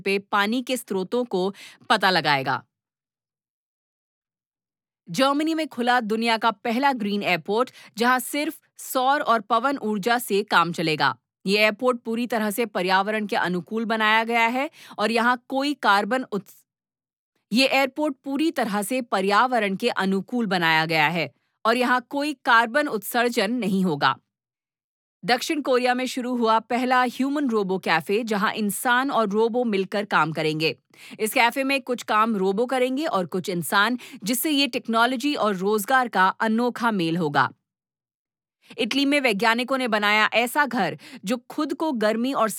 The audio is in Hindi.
पे पानी के स्रोतों को पता लगाएगा। जर्मनी में खुला दुनिया का पहला ग्रीन एयरपोर्ट, जहां सिर्फ सौर और पवन ऊर्जा से काम चलेगा। ये एयरपोर्ट पूरी तरह से पर्यावरण के अनुकूल बनाया गया है और यहाँ कोई कार्बन उत्स ये एयरपोर्ट पूरी तरह से पर्यावरण के अनुकूल बनाया गया है और यहाँ कोई कार्बन उत्सर्जन नहीं होगा। दक्षिण कोरिया में शुरू हुआ पहला ह्यूमन रोबो कैफे, जहां इंसान और रोबो मिलकर काम करेंगे। इस कैफे में कुछ काम रोबो करेंगे और कुछ इंसान, जिससे ये टेक्नोलॉजी और रोजगार का अनोखा मेल होगा। इटली में वैज्ञानिकों ने बनाया ऐसा घर जो खुद को गर्मी और